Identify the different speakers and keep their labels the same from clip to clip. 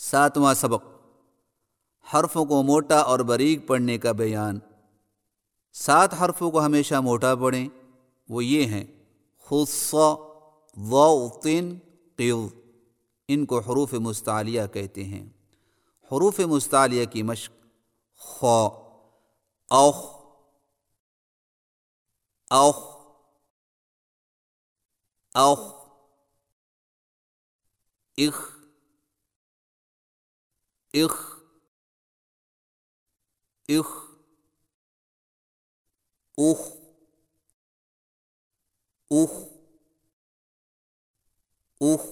Speaker 1: सातवां सबक हर्फ़ों को मोटा और बारीक पढ़ने का बयान। 7 हर्फ़ों को हमेशा मोटा पढ़ें। वो ये हैं खुस्स, ज़ौतिन, क़िज़। इनको हरूफ मुस्तालिया कहते हैं। हरूफ मुस्तालिया की मश्क: ख, औख, औख, औख, इख, इख, इख, उख, उख, उख,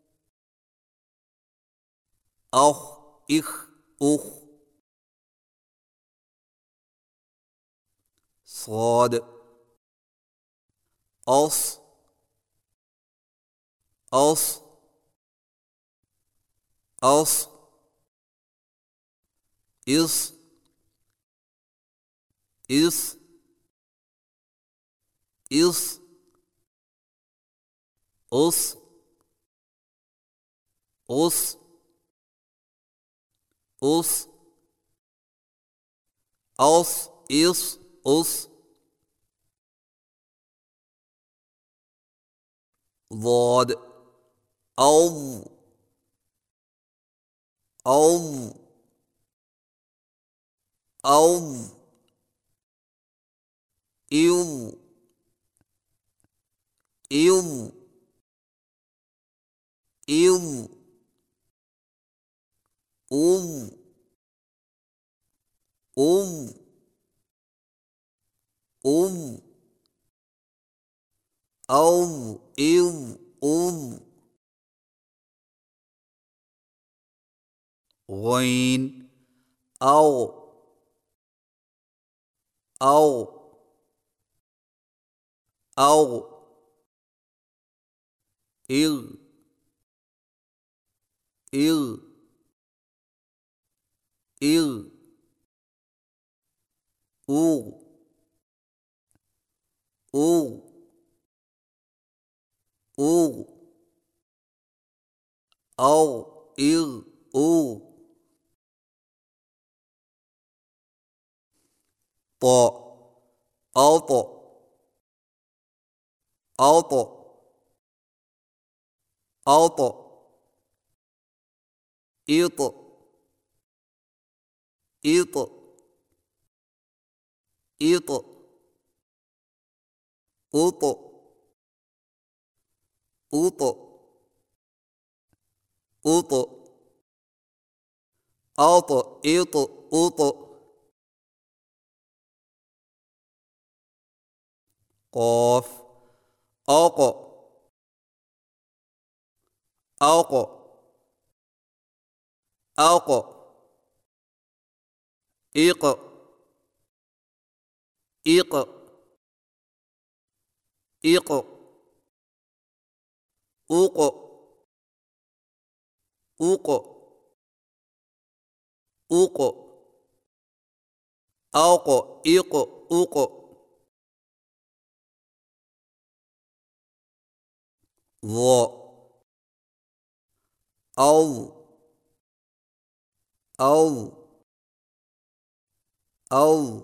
Speaker 1: औख, इख, उख। صاد، औस, औस, औस, इस, इस, इस, उस, उस, उस, औस, इस, उस। ضاد، औ، औ، औ، इव, इव, इव, उव, उव, उव, औ, इव, उव। गैन, औ, औ, औ, इग, इग, इग, ऊ, ऊ, ऊ, औ, इग, ऊ। ط، أوط، أوط، أوط، إيط، إيط، إيط، أوط، أوط، أوط، أوط، إيط، أوط. قاف، أوق، أوق، أوق، إيق، إيق، إيق، أوق، أوق، أوق، أوق، إيق، أوق. ظ، أو، أو، أو،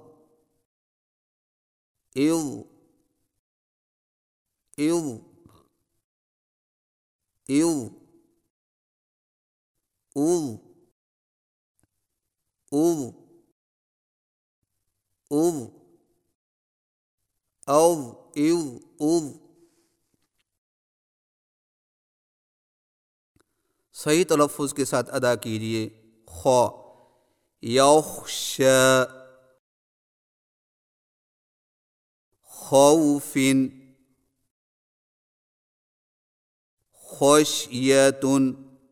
Speaker 1: إذ، إذ، إذ، أذ، أذ، أذ، أذ، إذ، أذ. सही तलफ़ुज़ के साथ अदा कीजिए। ख, यख्श, खौफिन, खश्यतुन,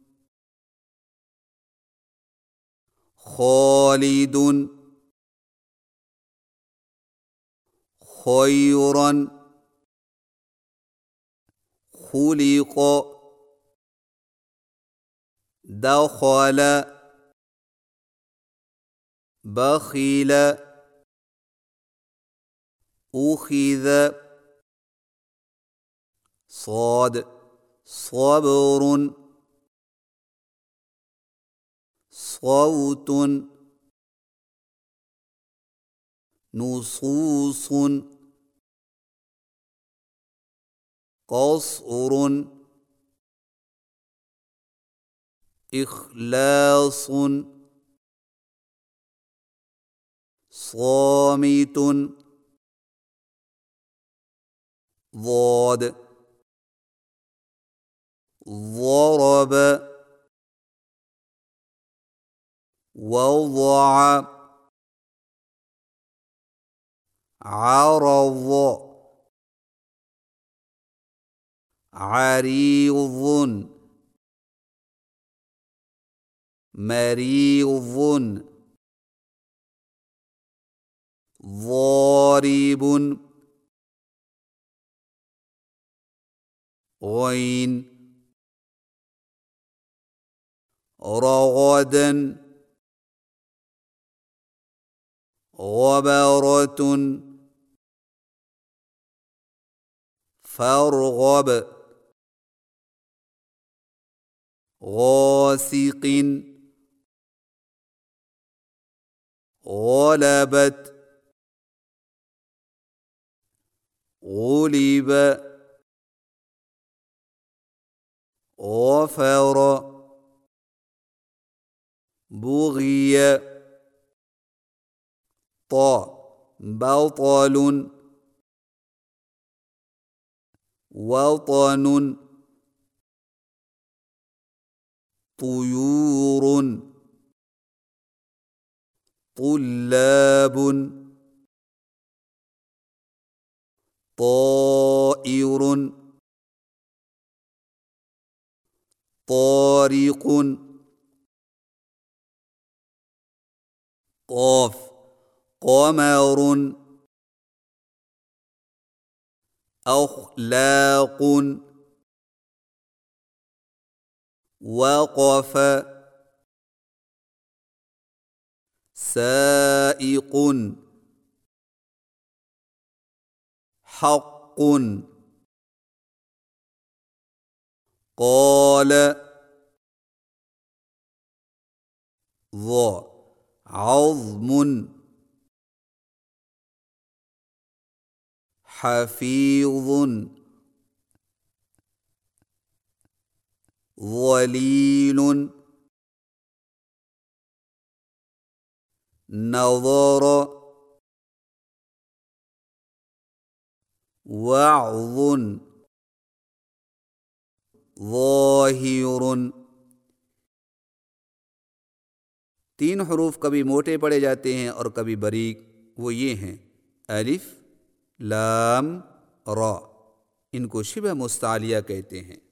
Speaker 1: खालिदुन, खैरन, खुलिक़, दखल, बखिल, उखिज़। صاد، صبر، صوت نصوص قصر إخلاص صامت ضاد ضرب وضع عرض عريض مريض ضارب غين رغدا غبرة فارغب غاسق غلبت غلب غفر بغي بطل وطن طيور طلاب طائر طارق قاف قمر أخلاق وقف سائق حق قال عظم حفيظ ظليل نظر وعظ ظاهر 3 हरूफ कभी मोटे पढ़े जाते हैं और कभी बारीक। वो ये हैं अलिफ लाम रा। इनको शिबह मुस्तालिया कहते हैं।